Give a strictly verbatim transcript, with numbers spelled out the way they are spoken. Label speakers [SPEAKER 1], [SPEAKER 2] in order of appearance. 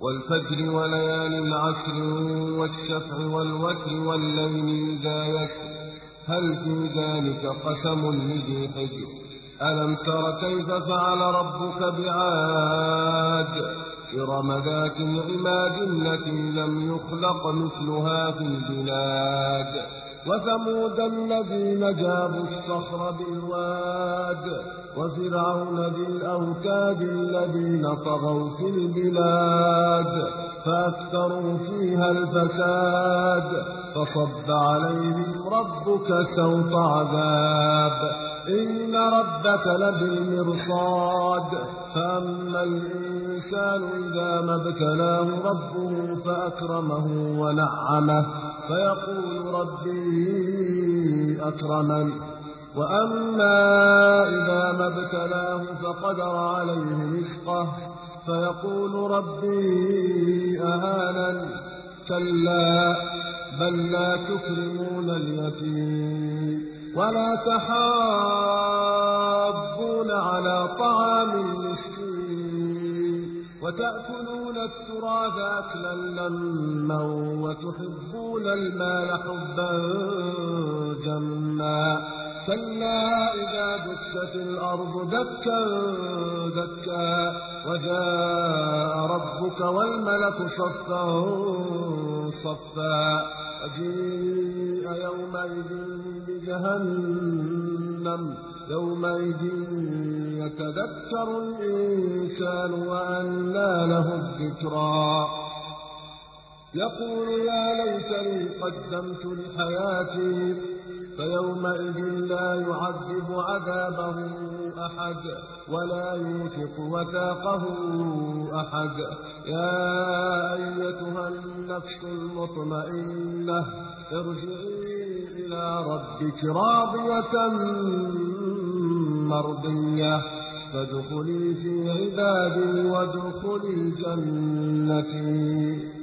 [SPEAKER 1] والفجر وليال عشر والشفع والوتر والليل إذا يسر هل في ذلك قسم لذي حجر ألم تر كيف فعل ربك بعاد إرم ذات العماد التي لم يخلق مثلها في البلاد وثمود الذين جابوا الصخر بالواد وفرعون ذي الأوتاد الذين طغوا في البلاد فأكثروا فيها الفساد فصب عليهم ربك سوط عذاب إن ربك لبالمرصاد فأما الإنسان إذا ما ابتلاه ربه فأكرمه ونعمه فيقول ربي أكرمن وأما إذا ما ابتلاه فقدر عليه رزقه فيقول ربي أهانن كلا بل لا تكرمون اليتيم ولا تحاضون على طعام المسكين وتأكلون التراث أكلا لما وتحبون المال حبا جما كلا إذا دكت الأرض دكا دكا وجاء ربك والملك صفا صفا وجيء يومئذ بجهنم يومئذ يتذكر الإنسان وأنى له الذكرى يقول يا ليتني قدمت لحياتي فيومئذ لا يعذب عذابه أحد ولا يوثق وثاقه أحد يا أيتها النفس المطمئنة ارجعي إلى ربك راضية مرضية فادخلي في عبادي وادخلي جنتي.